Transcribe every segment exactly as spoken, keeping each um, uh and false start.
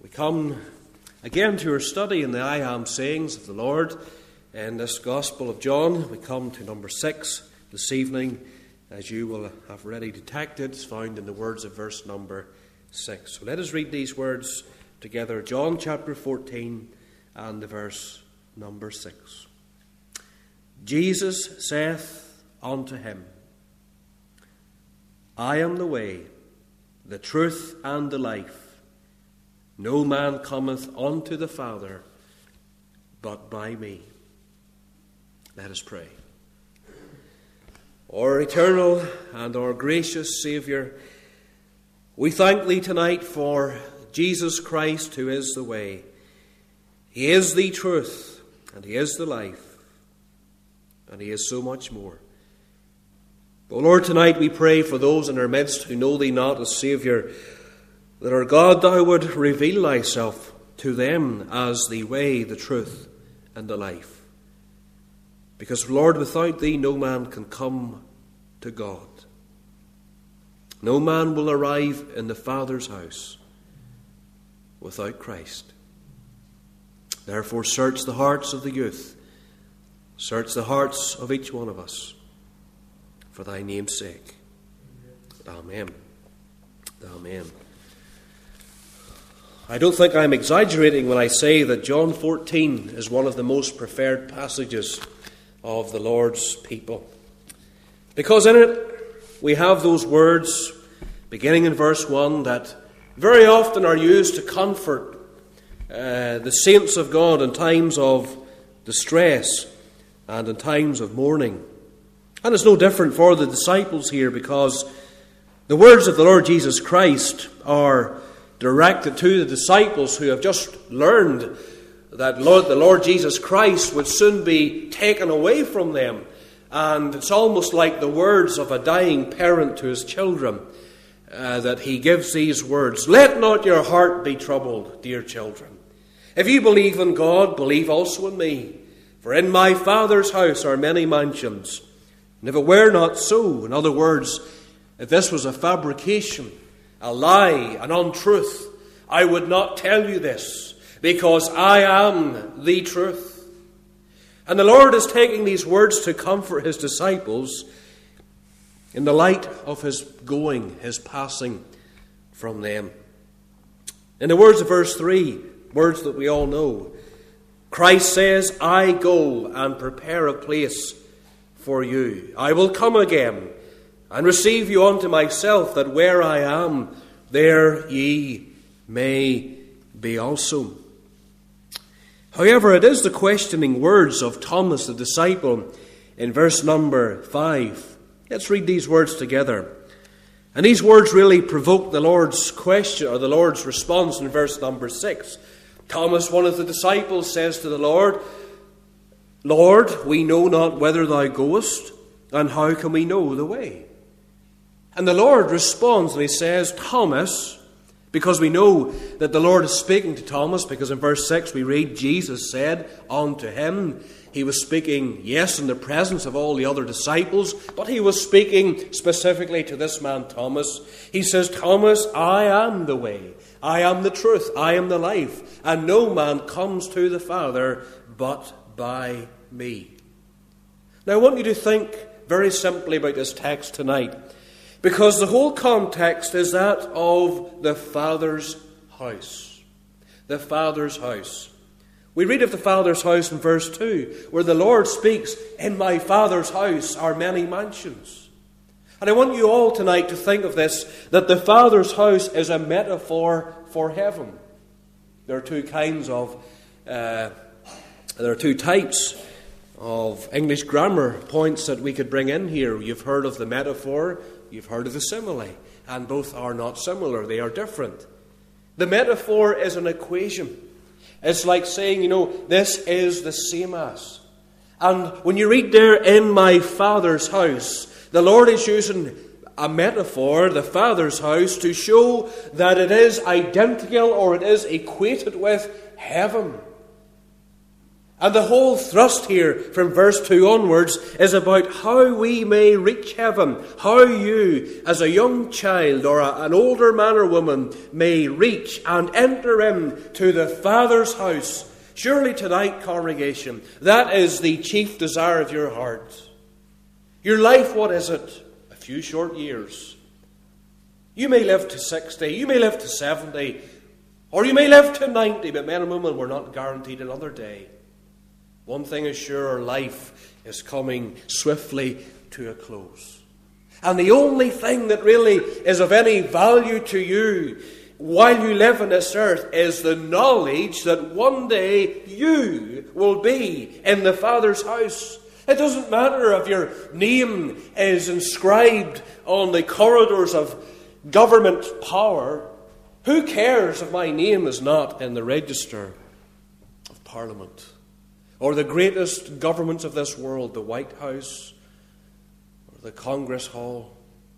We come again to our study in the I Am sayings of the Lord in this Gospel of John. We come to number six this evening, as you will have already detected. It's found in the words of verse number six. So let us read these words together. John chapter fourteen and the verse number six. Jesus saith unto him, I am the way, the truth, and the life. No man cometh unto the Father but by me. Let us pray. Our eternal and our gracious Saviour, we thank Thee tonight for Jesus Christ, who is the way. He is the truth, and He is the life, and He is so much more. O Lord, tonight we pray for those in our midst who know Thee not as Saviour, that our God, Thou would reveal Thyself to them as the way, the truth, and the life. Because, Lord, without Thee no man can come to God. No man will arrive in the Father's house without Christ. Therefore, search the hearts of the youth. Search the hearts of each one of us, for Thy name's sake. Amen. Amen. I don't think I'm exaggerating when I say that John fourteen is one of the most preferred passages of the Lord's people. Because in it we have those words, beginning in verse one, that very often are used to comfort uh, the saints of God in times of distress and in times of mourning. And it's no different for the disciples here, because the words of the Lord Jesus Christ are directed to the disciples who have just learned that Lord, the Lord Jesus Christ would soon be taken away from them. And it's almost like the words of a dying parent to his children, uh, that he gives these words. Let not your heart be troubled, dear children. If you believe in God, believe also in me. For in my Father's house are many mansions. And if it were not so, in other words, if this was a fabrication, a lie, an untruth, I would not tell you this, because I am the truth. And the Lord is taking these words to comfort His disciples in the light of His going, His passing from them. In the words of verse three, words that we all know, Christ says, I go and prepare a place for you. I will come again and receive you unto myself, that where I am, there ye may be also. However, it is the questioning words of Thomas the disciple in verse number five. Let's read these words together. And these words really provoke the Lord's question, or the Lord's response in verse number six. Thomas, one of the disciples, says to the Lord, Lord, we know not whither thou goest, and how can we know the way? And the Lord responds and He says, Thomas, because we know that the Lord is speaking to Thomas, because in verse six we read, Jesus said unto him. He was speaking, yes, in the presence of all the other disciples, but He was speaking specifically to this man, Thomas. He says, Thomas, I am the way, I am the truth, I am the life, and no man comes to the Father but by me. Now I want you to think very simply about this text tonight, because the whole context is that of the Father's house. The Father's house. We read of the Father's house in verse two, where the Lord speaks, in my Father's house are many mansions. And I want you all tonight to think of this, that the Father's house is a metaphor for heaven. There are two kinds of, uh, there are two types of English grammar points that we could bring in here. You've heard of the metaphor, you've heard of the simile, and both are not similar, they are different. The metaphor is an equation. It's like saying, you know, this is the same as. And when you read there, in my Father's house, the Lord is using a metaphor, the Father's house, to show that it is identical, or it is equated with heaven. And the whole thrust here from verse two onwards is about how we may reach heaven, how you, as a young child or a, an older man or woman, may reach and enter into the Father's house. Surely tonight, congregation, that is the chief desire of your heart. Your life, what is it? A few short years. You may live to sixty, you may live to seventy, or you may live to ninety, but men and women, we're not guaranteed another day. One thing is sure, our life is coming swiftly to a close. And the only thing that really is of any value to you while you live on this earth is the knowledge that one day you will be in the Father's house. It doesn't matter if your name is inscribed on the corridors of government power. Who cares if my name is not in the register of Parliament? Or the greatest governments of this world, the White House or the Congress Hall.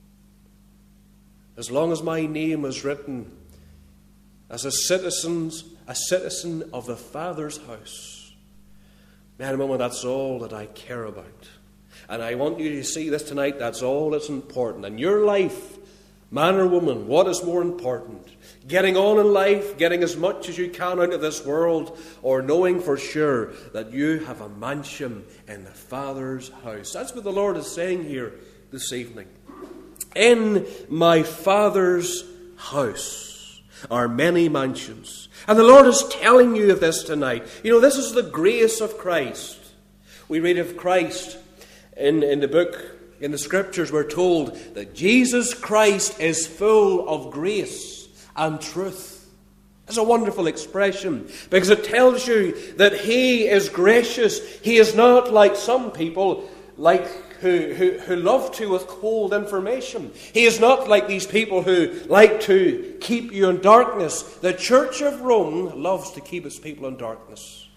As long as my name is written as a citizen, a citizen of the Father's house, man and woman, that's all that I care about. And I want you to see this tonight, that's all that's important. In your life, man or woman, what is more important? Getting on in life, getting as much as you can out of this world, or knowing for sure that you have a mansion in the Father's house. That's what the Lord is saying here this evening. In my Father's house are many mansions. And the Lord is telling you of this tonight. You know, this is the grace of Christ. We read of Christ in, in the book, in the Scriptures, we're told that Jesus Christ is full of grace and truth. It's a wonderful expression because it tells you that He is gracious. He is not like some people like who, who, who love to withhold information. He is not like these people who like to keep you in darkness. The Church of Rome loves to keep its people in darkness.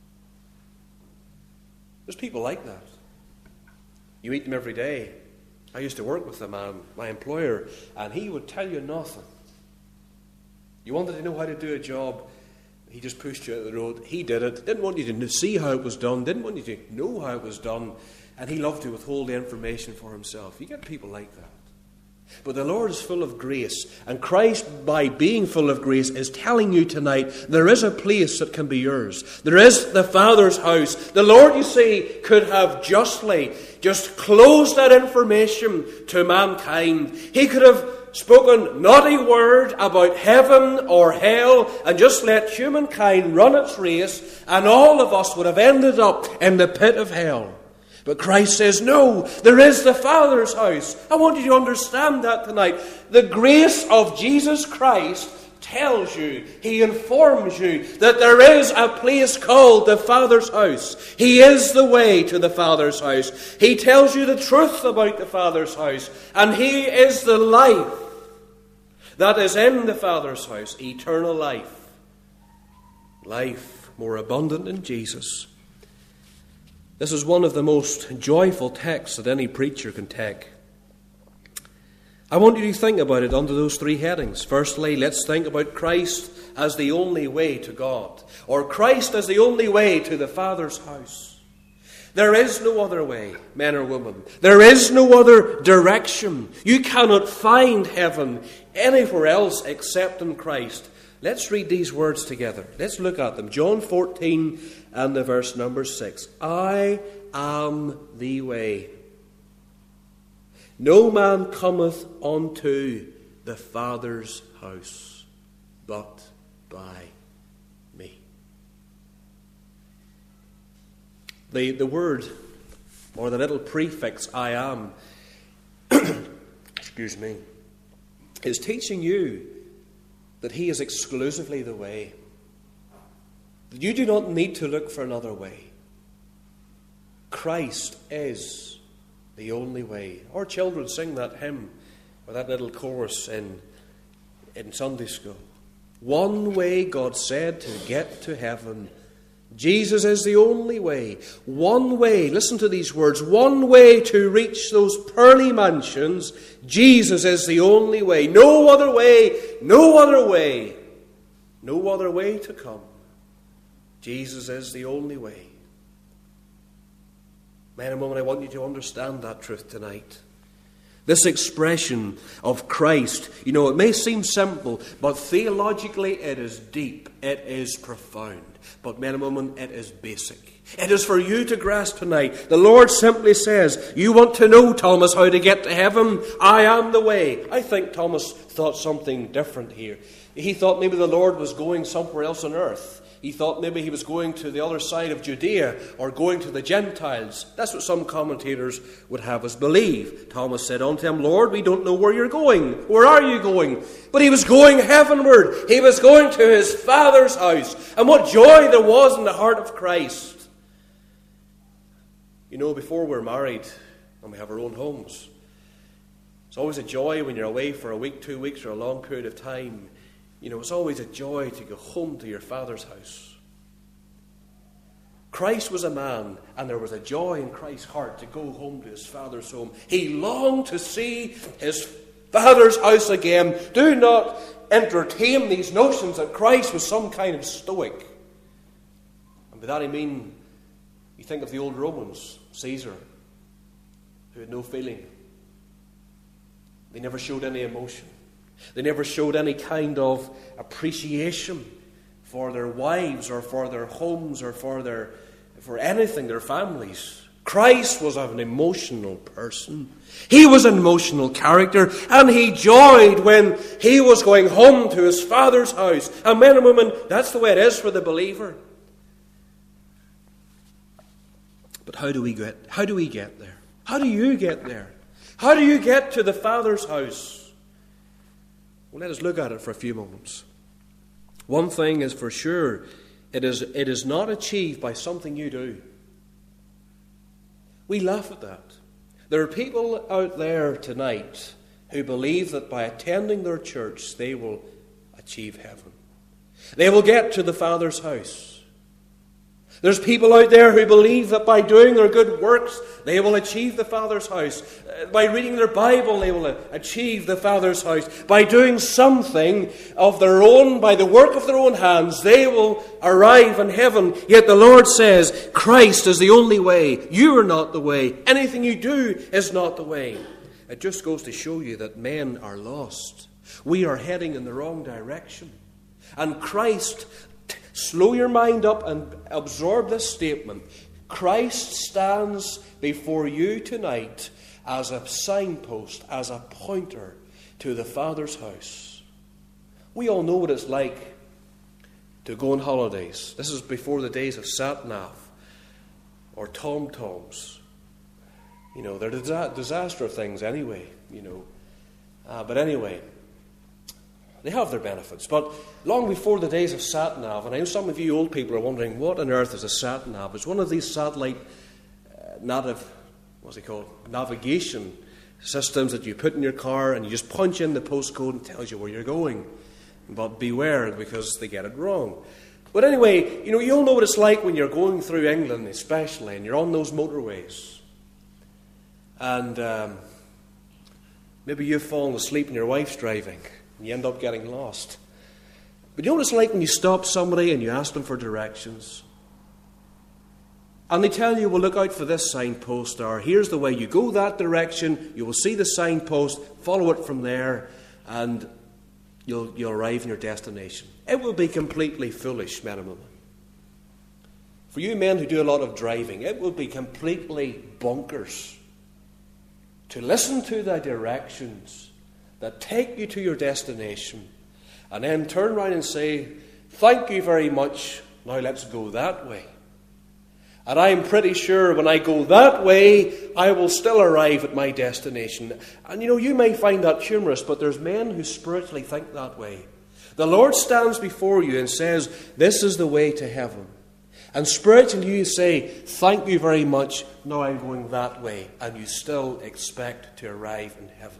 There's people like that. You meet them every day. I used to work with a man, my employer, and he would tell you nothing. You wanted to know how to do a job, he just pushed you out of the road. He did it. Didn't want you to see how it was done. Didn't want you to know how it was done. And he loved to withhold the information for himself. You get people like that. But the Lord is full of grace. And Christ, by being full of grace, is telling you tonight there is a place that can be yours. There is the Father's house. The Lord, you see, could have justly just closed that information to mankind. He could have spoken not a word about heaven or hell and just let humankind run its race, and all of us would have ended up in the pit of hell. But Christ says, no, there is the Father's house. I want you to understand that tonight. The grace of Jesus Christ tells you, He informs you that there is a place called the Father's house. He is the way to the Father's house. He tells you the truth about the Father's house. And He is the life that is in the Father's house, eternal life. Life more abundant in Jesus. This is one of the most joyful texts that any preacher can take. I want you to think about it under those three headings. Firstly, let's think about Christ as the only way to God, or Christ as the only way to the Father's house. There is no other way, men or women. There is no other direction. You cannot find heaven anywhere else except in Christ. Let's read these words together. Let's look at them. John fourteen and the verse number six. I am the way. No man cometh unto the Father's house but by me. The, the word, or the little prefix, I am, excuse me, is teaching you that He is exclusively the way. That you do not need to look for another way. Christ is the only way. Our children sing that hymn, or that little chorus in, in Sunday school. One way, God said, to get to heaven. Jesus is the only way. One way, listen to these words, one way to reach those pearly mansions. Jesus is the only way. No other way, no other way, no other way to come. Jesus is the only way. Men and women, I want you to understand that truth tonight. This expression of Christ, you know, it may seem simple, but theologically it is deep, it is profound. But men and women, it is basic. It is for you to grasp tonight. The Lord simply says, you want to know, Thomas, how to get to heaven? I am the way. I think Thomas thought something different here. He thought maybe the Lord was going somewhere else on earth. He thought maybe he was going to the other side of Judea or going to the Gentiles. That's what some commentators would have us believe. Thomas said unto him, Lord, we don't know where you're going. Where are you going? But he was going heavenward. He was going to his Father's house. And what joy there was in the heart of Christ. You know, before we're married and we have our own homes, it's always a joy when you're away for a week, two weeks, or a long period of time. You know, it's always a joy to go home to your Father's house. Christ was a man, and there was a joy in Christ's heart to go home to his Father's home. He longed to see his Father's house again. Do not entertain these notions that Christ was some kind of stoic. And by that I mean, you think of the old Romans, Caesar, who had no feeling. They never showed any emotion. They never showed any kind of appreciation for their wives or for their homes or for their for anything, their families. Christ was an emotional person. He was an emotional character, and he joyed when he was going home to his Father's house. And men and women, that's the way it is for the believer. But how do we get how do we get there? How do you get there? How do you get to the Father's house? Well, let us look at it for a few moments. One thing is for sure, it is, it is not achieved by something you do. We laugh at that. There are people out there tonight who believe that by attending their church they will achieve heaven. They will get to the Father's house. There's people out there who believe that by doing their good works, they will achieve the Father's house. By reading their Bible, they will achieve the Father's house. By doing something of their own, by the work of their own hands, they will arrive in heaven. Yet the Lord says, Christ is the only way. You are not the way. Anything you do is not the way. It just goes to show you that men are lost. We are heading in the wrong direction. And Christ... Slow your mind up and absorb this statement. Christ stands before you tonight as a signpost, as a pointer to the Father's house. We all know what it's like to go on holidays. This is before the days of sat-nav or tom-toms. You know, they're disa- disaster things anyway, you know. Uh, but anyway... They have their benefits. But long before the days of sat-nav, and I know some of you old people are wondering, what on earth is a sat-nav? It's one of these satellite uh, native, what's it called, navigation systems that you put in your car and you just punch in the postcode and it tells you where you're going. But beware, because they get it wrong. But anyway, you know, you'll know what it's like when you're going through England especially, and you're on those motorways. And um, maybe you've fallen asleep and your wife's driving. And you end up getting lost. But you know what it's like when you stop somebody and you ask them for directions? And they tell you, well, look out for this signpost, or here's the way, you go that direction, you will see the signpost, follow it from there, and you'll, you'll arrive in your destination. It will be completely foolish, men and women. For you men who do a lot of driving, it will be completely bonkers to listen to the directions that take you to your destination, and then turn around and say, thank you very much, now let's go that way. And I'm pretty sure when I go that way, I will still arrive at my destination. And you know, you may find that humorous, but there's men who spiritually think that way. The Lord stands before you and says, this is the way to heaven. And spiritually you say, thank you very much, now I'm going that way. And you still expect to arrive in heaven.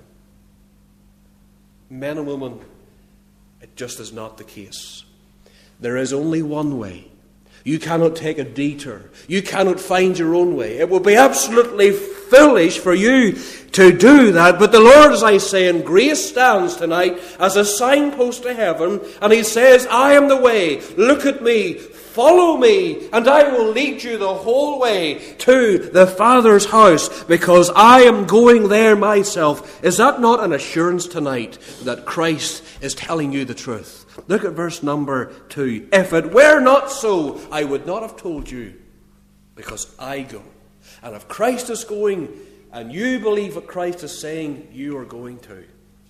Men and women, it just is not the case. There is only one way. You cannot take a detour. You cannot find your own way. It will be absolutely foolish for you to do that. But the Lord, as I say, in grace stands tonight as a signpost to heaven, and He says, I am the way. Look at me. Follow me, and I will lead you the whole way to the Father's house, because I am going there myself. Is that not an assurance tonight that Christ is telling you the truth? Look at verse number two. If it were not so, I would not have told you, because I go. And if Christ is going, and you believe what Christ is saying, you are going to.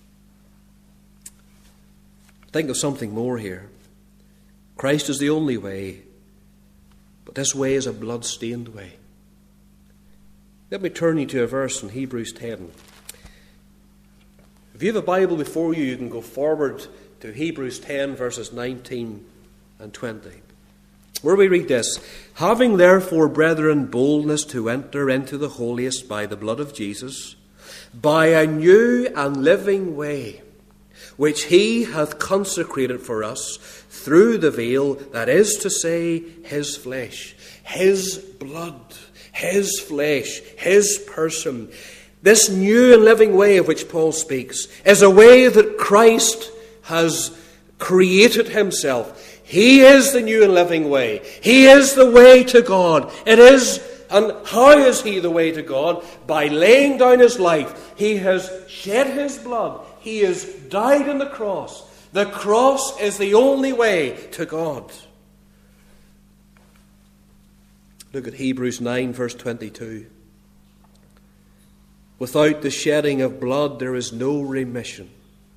Think of something more here. Christ is the only way, but this way is a blood-stained way. Let me turn you to a verse in Hebrews ten. If you have a Bible before you, you can go forward to Hebrews ten, verses nineteen and twenty. Where we read this: having therefore, brethren, boldness to enter into the holiest by the blood of Jesus, by a new and living way, which He hath consecrated for us through the veil, that is to say, His flesh, His blood, His flesh, His person. This new and living way of which Paul speaks is a way that Christ has created Himself. He is the new and living way. He is the way to God. It is, and how is He the way to God? By laying down His life. He has shed His blood. He has died on the cross. The cross is the only way to God. Look at Hebrews nine, verse twenty-two. Without the shedding of blood there is no remission.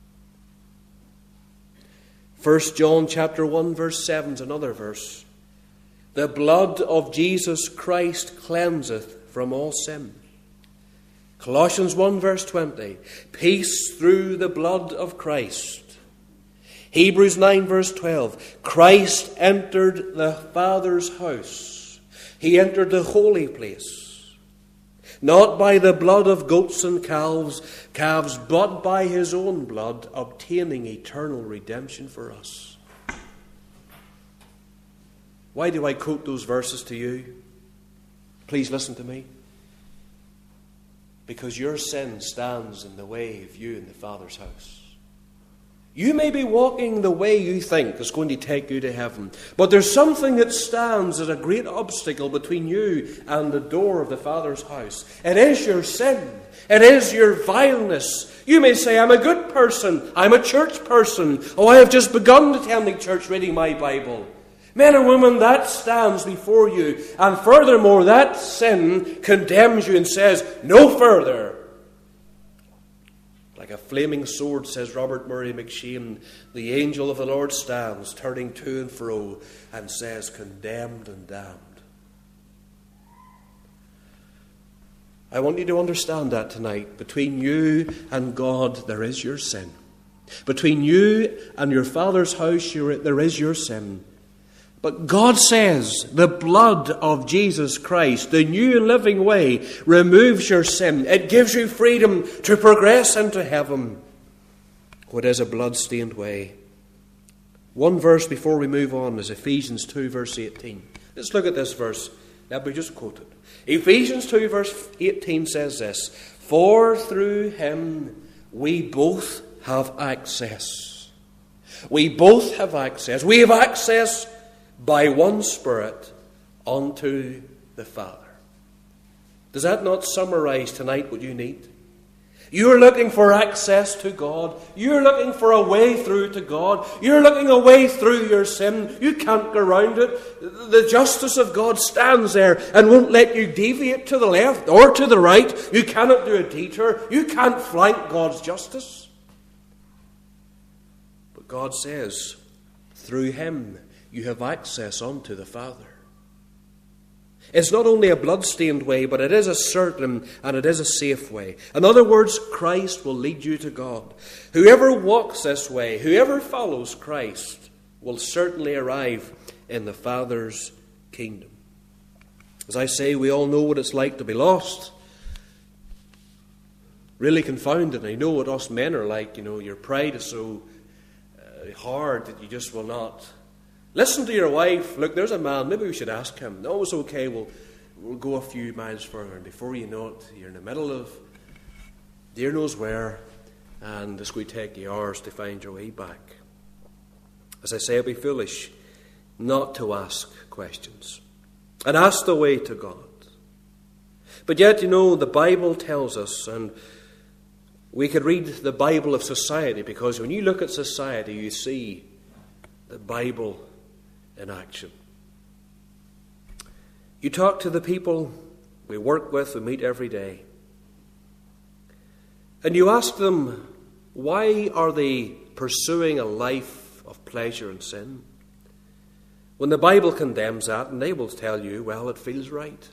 First John chapter one, verse seven is another verse. The blood of Jesus Christ cleanseth from all sin. Colossians one, verse twenty. Peace through the blood of Christ. Hebrews nine, verse twelve. Christ entered the Father's house. He entered the holy place. Not by the blood of goats and calves, calves, but by His own blood, obtaining eternal redemption for us. Why do I quote those verses to you? Please listen to me. Because your sin stands in the way of you in the Father's house. You may be walking the way you think is going to take you to heaven, but there's something that stands as a great obstacle between you and the door of the Father's house. It is your sin. It is your vileness. You may say, I'm a good person. I'm a church person. Oh, I have just begun attending church, reading my Bible. Men and women, that stands before you. And furthermore, that sin condemns you and says, no further. Like a flaming sword, says Robert Murray McShane, the angel of the Lord stands, turning to and fro, and says, condemned and damned. I want you to understand that tonight. Between you and God, there is your sin. Between you and your Father's house, there is your sin. But God says the blood of Jesus Christ, the new and living way, removes your sin. It gives you freedom to progress into heaven. What is a blood-stained way? One verse before we move on is Ephesians two, verse eighteen. Let's look at this verse. Let me just quote it. Ephesians two, verse eighteen says this: for through Him we both have access. We both have access. We have access by one Spirit unto the Father. Does that not summarize tonight what you need? You're looking for access to God. You're looking for a way through to God. You're looking a way through your sin. You can't go around it. The justice of God stands there and won't let you deviate to the left or to the right. You cannot do a detour. You can't flank God's justice. But God says, through Him you have access unto the Father. It's not only a blood-stained way, but it is a certain and it is a safe way. In other words, Christ will lead you to God. Whoever walks this way, whoever follows Christ, will certainly arrive in the Father's kingdom. As I say, we all know what it's like to be lost. Really confounded. I know what us men are like. You know, your pride is so uh, hard that you just will not listen to your wife. Look, there's a man. Maybe we should ask him. No, it's okay. We'll, we'll go a few miles further, and before you know it, you're in the middle of dear knows where, and it's going to take you hours to find your way back. As I say, it'd be foolish not to ask questions and ask the way to God. But yet, you know, the Bible tells us, and we could read the Bible of society, because when you look at society, you see the Bible in action. You talk to the people we work with, we meet every day, and you ask them, why are they pursuing a life of pleasure and sin? When the Bible condemns that, and they will tell you, well, it feels right.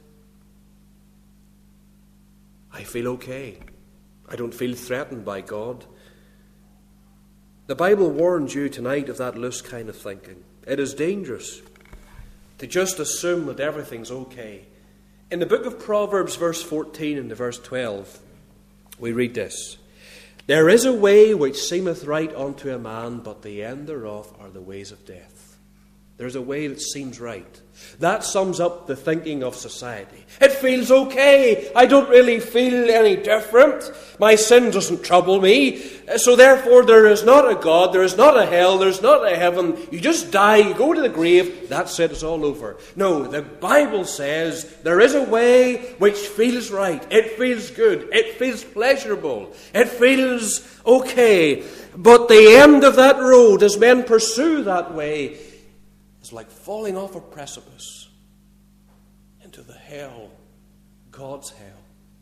I feel okay. I don't feel threatened by God. The Bible warns you tonight of that loose kind of thinking. It is dangerous to just assume that everything's okay. In the book of Proverbs, verse fourteen and the verse twelve, we read this: there is a way which seemeth right unto a man, but the end thereof are the ways of death. There's a way that seems right. That sums up the thinking of society. It feels okay. I don't really feel any different. My sin doesn't trouble me. So therefore there is not a God, there is not a hell, there is not a heaven. You just die, you go to the grave, that's it, it's all over. No, the Bible says there is a way which feels right. It feels good. It feels pleasurable. It feels okay. But the end of that road, as men pursue that way, it's like falling off a precipice into the hell, God's hell.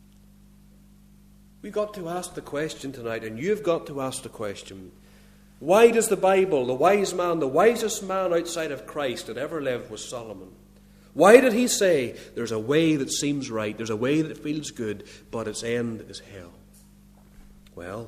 We've got to ask the question tonight, and you've got to ask the question, why does the Bible, the wise man, the wisest man outside of Christ that ever lived was Solomon? Why did he say, there's a way that seems right, there's a way that feels good, but its end is hell? Well,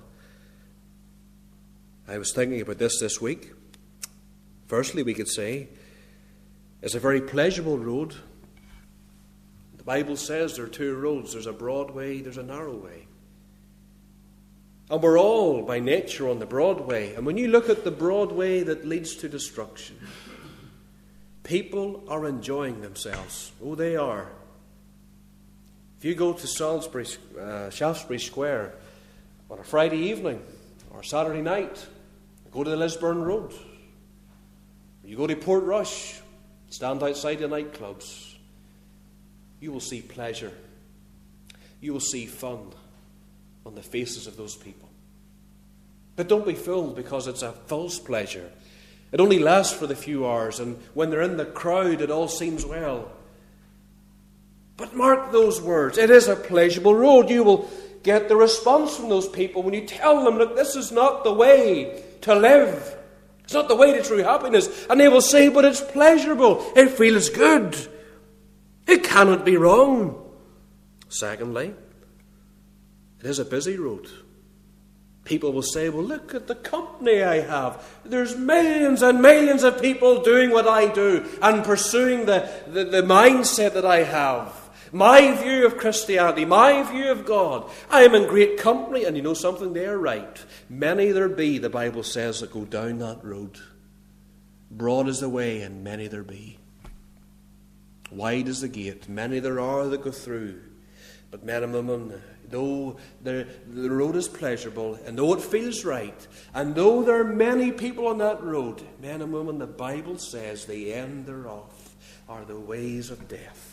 I was thinking about this this week. Firstly, we could say, it's a very pleasurable road. The Bible says there are two roads. There's a broad way, there's a narrow way. And we're all, by nature, on the broad way. And when you look at the broad way that leads to destruction, people are enjoying themselves. Oh, they are. If you go to Salisbury, uh, Shaftesbury Square on a Friday evening or Saturday night, go to the Lisburn Road, you go to Portrush, stand outside the nightclubs, you will see pleasure. You will see fun on the faces of those people. But don't be fooled, because it's a false pleasure. It only lasts for the few hours, and when they're in the crowd, it all seems well. But mark those words. It is a pleasurable road. You will get the response from those people when you tell them, look, this is not the way to live. It's not the way to true happiness. And they will say, but it's pleasurable. It feels good. It cannot be wrong. Secondly, it is a busy road. People will say, well, look at the company I have. There's millions and millions of people doing what I do and pursuing the, the, the mindset that I have. My view of Christianity, my view of God. I am in great company, and you know something? They are right. Many there be, the Bible says, that go down that road. Broad is the way, and many there be. Wide is the gate, many there are that go through. But men and women, though the, the road is pleasurable, and though it feels right, and though there are many people on that road, men and women, the Bible says the end thereof are the ways of death.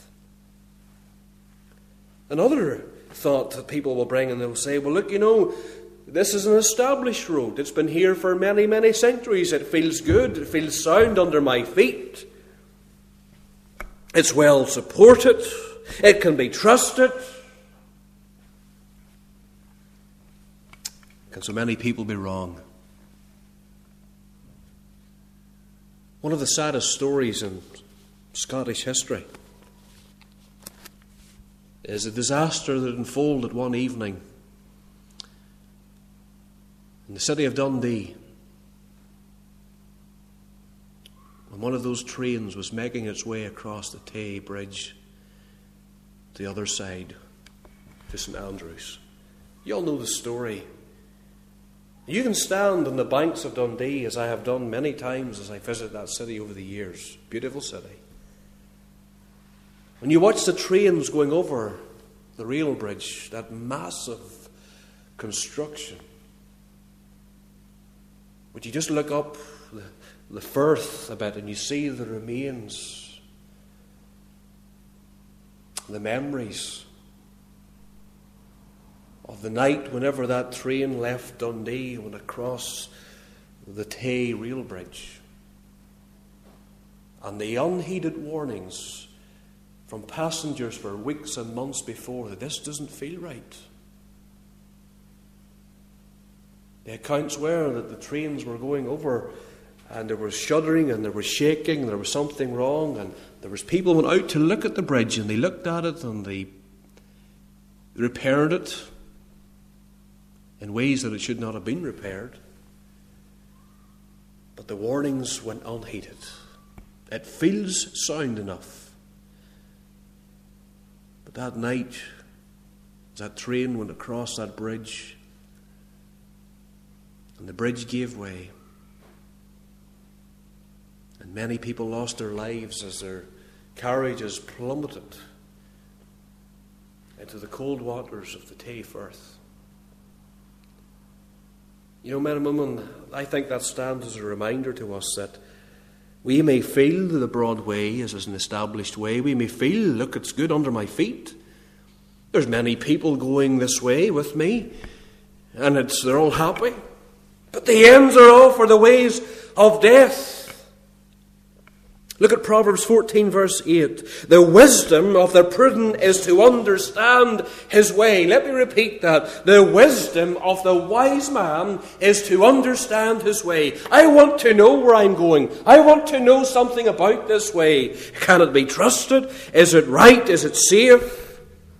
Another thought that people will bring, and they'll say, well, look, you know, this is an established road. It's been here for many, many centuries. It feels good. It feels sound under my feet. It's well supported. It can be trusted. Can so many people be wrong? One of the saddest stories in Scottish history is a disaster that unfolded one evening in the city of Dundee, when one of those trains was making its way across the Tay Bridge to the other side, to St Andrews. You all know the story. You can stand on the banks of Dundee, as I have done many times as I visit that city over the years. Beautiful city. When you watch the trains going over the rail bridge, that massive construction, would you just look up the, the Firth a bit and you see the remains, the memories of the night whenever that train left Dundee and went across the Tay rail bridge, and the unheeded warnings from passengers for weeks and months before that this doesn't feel right. The accounts were that the trains were going over and there was shuddering and there was shaking and there was something wrong, and there was people went out to look at the bridge and they looked at it and they repaired it in ways that it should not have been repaired. But the warnings went unheeded. It feels sound enough. But that night, as that train went across that bridge, and the bridge gave way, and many people lost their lives as their carriages plummeted into the cold waters of the Tay Firth. You know, men and women, I think that stands as a reminder to us that we may feel the broad way as an established way. We may feel, look, it's good under my feet. There's many people going this way with me, and it's they're all happy. But the ends are all for the ways of death. Look at Proverbs fourteen, verse eight. The wisdom of the prudent is to understand his way. Let me repeat that. The wisdom of the wise man is to understand his way. I want to know where I'm going. I want to know something about this way. Can it be trusted? Is it right? Is it safe?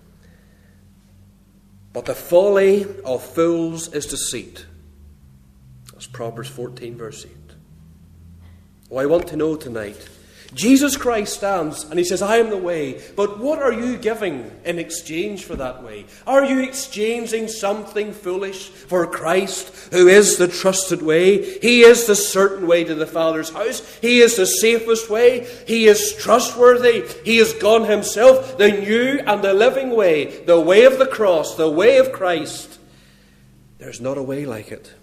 But the folly of fools is deceit. That's Proverbs fourteen, verse eight. Oh, I want to know tonight. Jesus Christ stands and he says, I am the way. But what are you giving in exchange for that way? Are you exchanging something foolish for Christ, who is the trusted way? He is the certain way to the Father's house. He is the safest way. He is trustworthy. He is God himself, the new and the living way, the way of the cross, the way of Christ. There's not a way like it.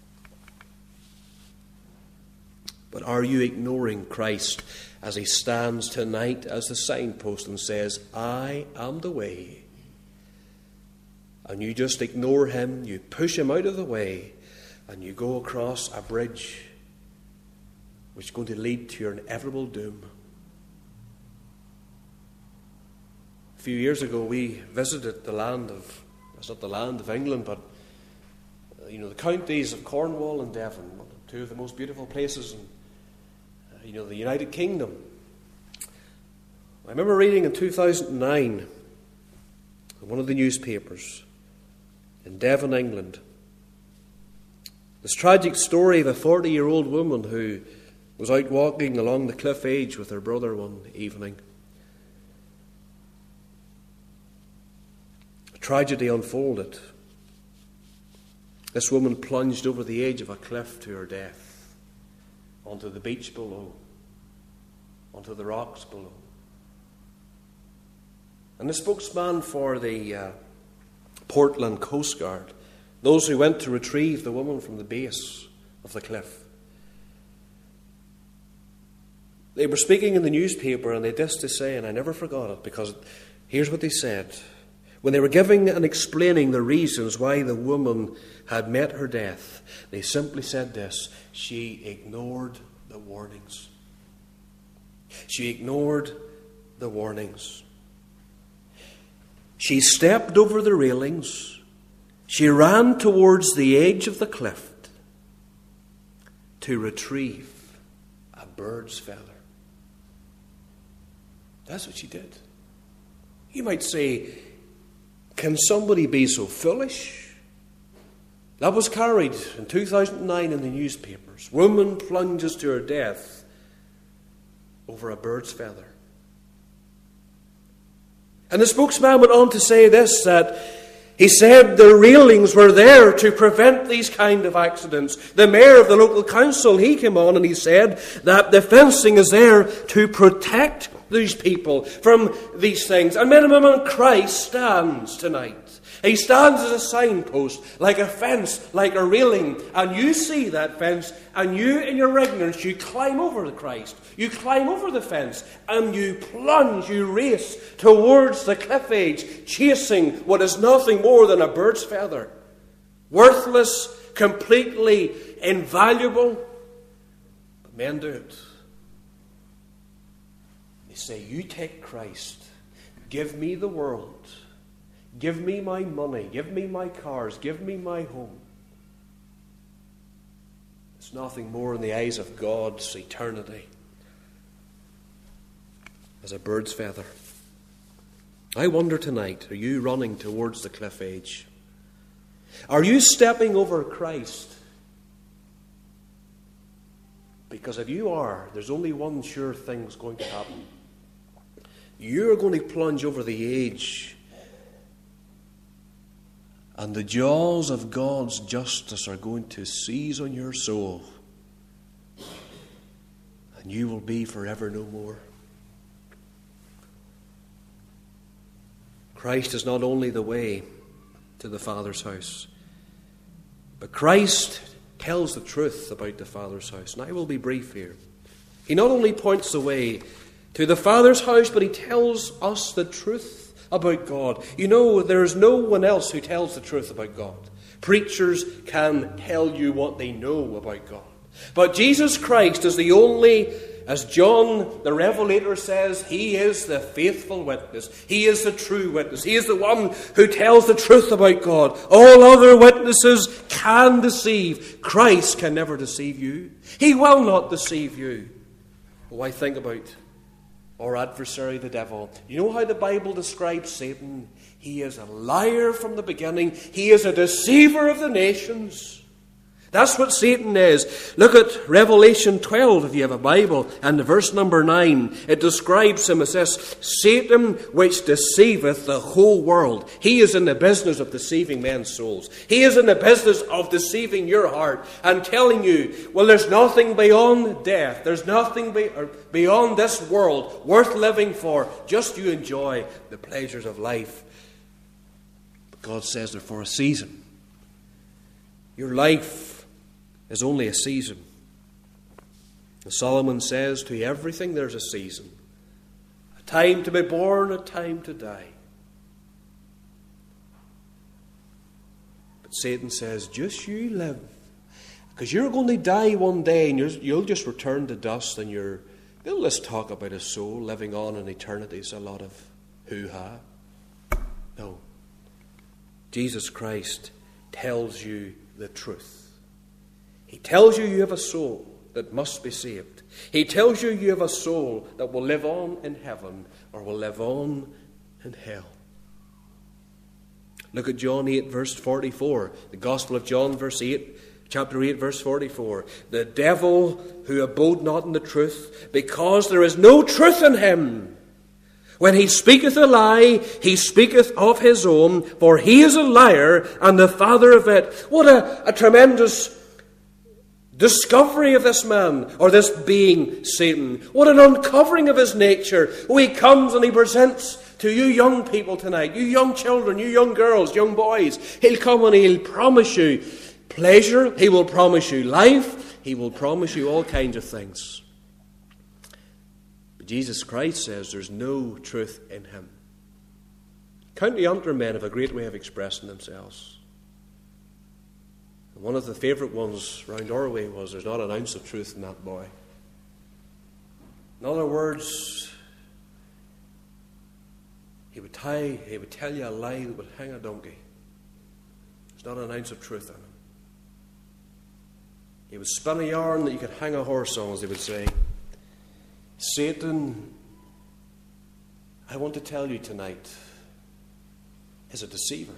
But are you ignoring Christ as he stands tonight as the signpost and says, I am the way? And you just ignore him, you push him out of the way, and you go across a bridge which is going to lead to your inevitable doom. A few years ago we visited the land of, it's not the land of England, but uh, you know, the counties of Cornwall and Devon, two of the most beautiful places in You know, the United Kingdom. I remember reading in two thousand nine in one of the newspapers in Devon, England, this tragic story of a forty-year-old woman who was out walking along the cliff edge with her brother one evening. A tragedy unfolded. This woman plunged over the edge of a cliff to her death. Onto the beach below, onto the rocks below. And the spokesman for the uh, Portland Coast Guard, those who went to retrieve the woman from the base of the cliff, they were speaking in the newspaper, and they had this to say, and I never forgot it, because here's what they said. When they were giving and explaining the reasons why the woman had met her death, they simply said this: she ignored the warnings. She ignored the warnings. She stepped over the railings. She ran towards the edge of the cliff to retrieve a bird's feather. That's what she did. You might say, can somebody be so foolish? That was carried in two thousand nine in the newspapers. Woman plunges to her death over a bird's feather. And the spokesman went on to say this, that he said the railings were there to prevent these kind of accidents. The mayor of the local council, he came on and he said that the fencing is there to protect these people from these things. And men and women, Christ stands tonight. He stands as a signpost, like a fence, like a railing. And you see that fence, and you, in your ignorance, you climb over the Christ. You climb over the fence, and you plunge, you race towards the cliff edge, chasing what is nothing more than a bird's feather. Worthless, completely invaluable. But men do it. They say, you take Christ, give me the world. Give me my money, give me my cars, give me my home. It's nothing more in the eyes of God's eternity as a bird's feather. I wonder tonight, are you running towards the cliff edge? Are you stepping over Christ? Because if you are, there's only one sure thing that's going to happen. You're going to plunge over the edge, and the jaws of God's justice are going to seize on your soul. And you will be forever no more. Christ is not only the way to the Father's house, but Christ tells the truth about the Father's house. And I will be brief here. He not only points the way to the Father's house, but he tells us the truth about God. You know, there is no one else who tells the truth about God. Preachers can tell you what they know about God. But Jesus Christ is the only, as John the Revelator says, he is the faithful witness. He is the true witness. He is the one who tells the truth about God. All other witnesses can deceive. Christ can never deceive you. He will not deceive you. Oh, I think about our adversary, the devil. You know how the Bible describes Satan? He is a liar from the beginning. He is a deceiver of the nations. That's what Satan is. Look at Revelation twelve, if you have a Bible, and verse number nine. It describes him as this: Satan, which deceiveth the whole world. He is in the business of deceiving men's souls. He is in the business of deceiving your heart and telling you, well, there's nothing beyond death. There's nothing be, or beyond this world worth living for. Just you enjoy the pleasures of life. But God says they're for a season. Your life is only a season. As Solomon says, to everything there's a season. A time to be born, a time to die. But Satan says, just you live. Because you're going to die one day, and you're, you'll just return to dust, and you're, they'll just talk about a soul living on in eternity. It's a lot of hoo-ha. No. Jesus Christ tells you the truth. He tells you you have a soul that must be saved. He tells you you have a soul that will live on in heaven or will live on in hell. Look at John eight, verse forty-four. The Gospel of John, verse eight, chapter eight, verse forty-four. The devil who abode not in the truth, because there is no truth in him. When he speaketh a lie, he speaketh of his own, for he is a liar and the father of it. What a, a tremendous discovery of this man, or this being, Satan. What an uncovering of his nature. Oh, he comes and he presents to you young people tonight, you young children, you young girls, young boys. He'll come and he'll promise you pleasure. He will promise you life. He will promise you all kinds of things. But Jesus Christ says there's no truth in him. County Antrim men have a great way of expressing themselves. One of the favourite ones round our way was, there's not an ounce of truth in that boy. In other words, he would tie, he would tell you a lie that would hang a donkey. There's not an ounce of truth in him. He would spin a yarn that you could hang a horse on, as they would say. Satan, I want to tell you tonight, is a deceiver.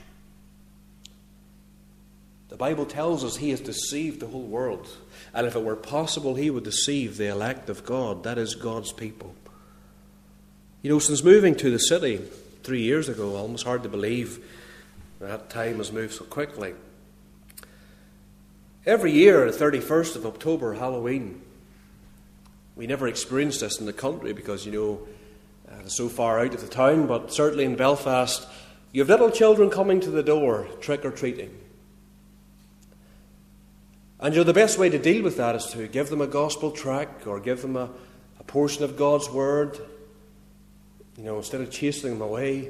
The Bible tells us he has deceived the whole world. And if it were possible, he would deceive the elect of God. That is God's people. You know, since moving to the city three years ago, almost hard to believe that time has moved so quickly. Every year, the thirty-first of October, Halloween, We never experienced this in the country because, you know, uh, it's so far out of the town, but certainly in Belfast, you have little children coming to the door, trick-or-treating. And you know, the best way to deal with that is to give them a gospel tract or give them a, a portion of God's word, you know, instead of chasing them away.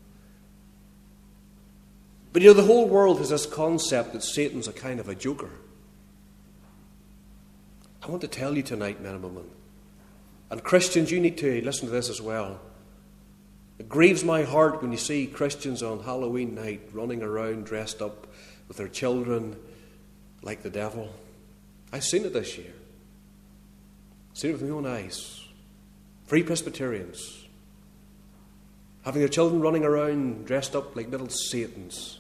But you know, the whole world has this concept that Satan's a kind of a joker. I want to tell you tonight, men and women, and Christians, you need to listen to this as well. It grieves my heart when you see Christians on Halloween night running around dressed up with their children like the devil. I've seen it this year. I've seen it with my own eyes. Free Presbyterians having their children running around dressed up like little Satans.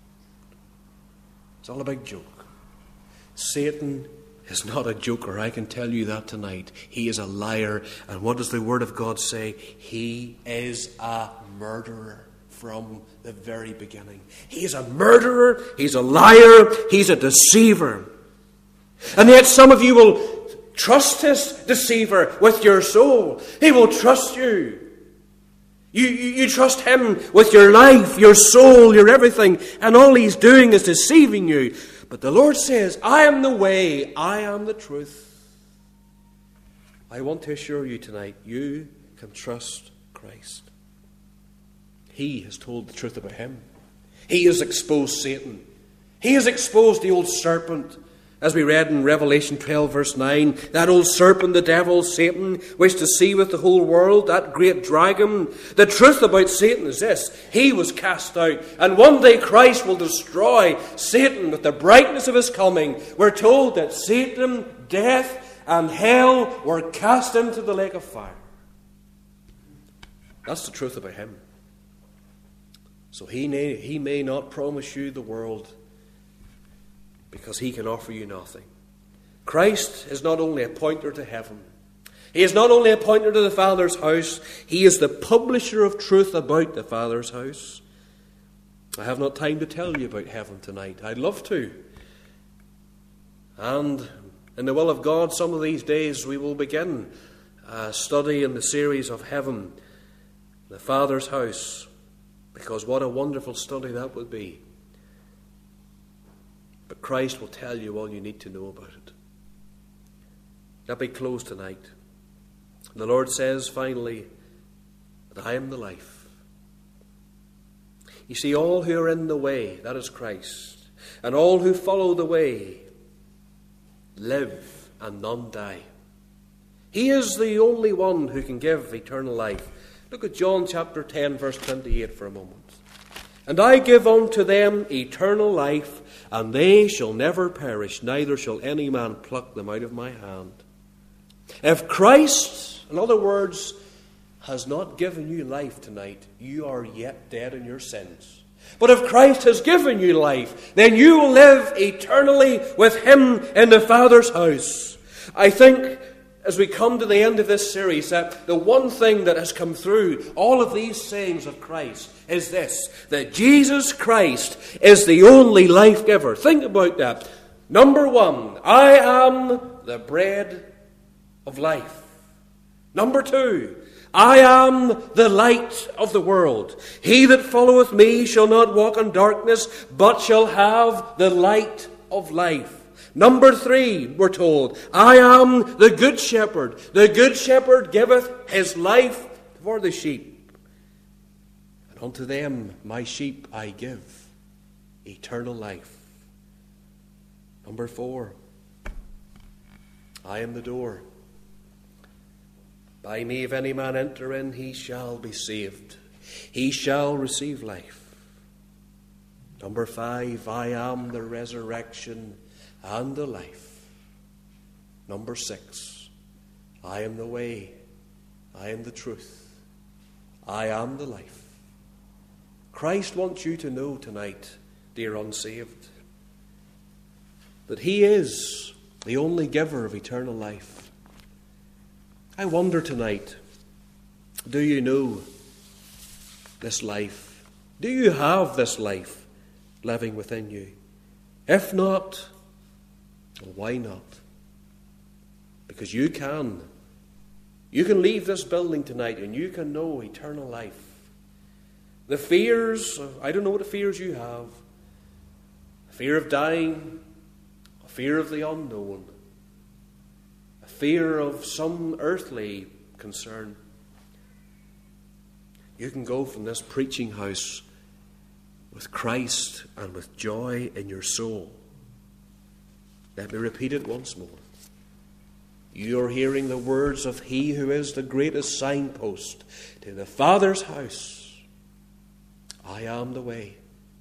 It's all a big joke. Satan is not a joker, I can tell you that tonight. He is a liar. And what does the Word of God say? He is a murderer from the very beginning. He is a murderer, he's a liar, he's a deceiver. And yet some of you will trust this deceiver with your soul. He will trust you. You, you, you trust him with your life, your soul, your everything, and all he's doing is deceiving you. But the Lord says, I am the way, I am the truth. I want to assure you tonight, you can trust Christ. He has told the truth about him. He has exposed Satan. He has exposed the old serpent. As we read in Revelation twelve verse nine, that old serpent, the devil, Satan, which deceiveth the whole world, that great dragon. The truth about Satan is this: he was cast out, and one day Christ will destroy Satan with the brightness of his coming. We're told that Satan, death, and hell were cast into the lake of fire. That's the truth about him. So he may, he may not promise you the world, because he can offer you nothing. Christ is not only a pointer to heaven. He is not only a pointer to the Father's house. He is the publisher of truth about the Father's house. I have not time to tell you about heaven tonight. I'd love to. And in the will of God, some of these days we will begin a study in the series of heaven, the Father's house. Because what a wonderful study that would be. But Christ will tell you all you need to know about it. Let me close tonight. The Lord says finally that I am the life. You see, all who are in the way, that is Christ, and all who follow the way live and none die. He is the only one who can give eternal life. Look at John chapter ten verse twenty-eight for a moment. And I give unto them eternal life, and they shall never perish, neither shall any man pluck them out of my hand. If Christ, in other words, has not given you life tonight, you are yet dead in your sins. But if Christ has given you life, then you will live eternally with him in the Father's house. I think as we come to the end of this series, that the one thing that has come through all of these sayings of Christ is this: that Jesus Christ is the only life giver. Think about that. Number one, I am the bread of life. Number two, I am the light of the world. He that followeth me shall not walk in darkness, but shall have the light of life. Number three, we're told, I am the good shepherd. The good shepherd giveth his life for the sheep. And unto them, my sheep, I give eternal life. Number four, I am the door. By me, if any man enter in, he shall be saved. He shall receive life. Number five, I am the resurrection and the life. Number six, I am the way, I am the truth, I am the life. Christ wants you to know tonight, dear unsaved, that he is the only giver of eternal life. I wonder tonight, do you know this life? Do you have this life living within you? If not, well, why not? Because you can You can leave this building tonight and you can know eternal life. The fears, of, I don't know what the fears you have. A fear of dying, a fear of the unknown, a fear of some earthly concern. You can go from this preaching house with Christ and with joy in your soul. Let me repeat it once more. You are hearing the words of He who is the greatest signpost to the Father's house. I am the way.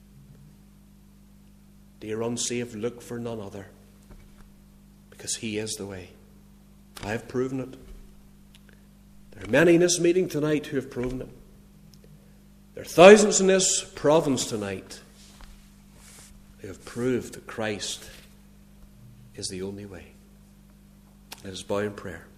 Dear unsaved, look for none other, because He is the way. I have proven it. There are many in this meeting tonight who have proven it. There are thousands in this province tonight who have proved that Christ is the only way. Let us bow in prayer.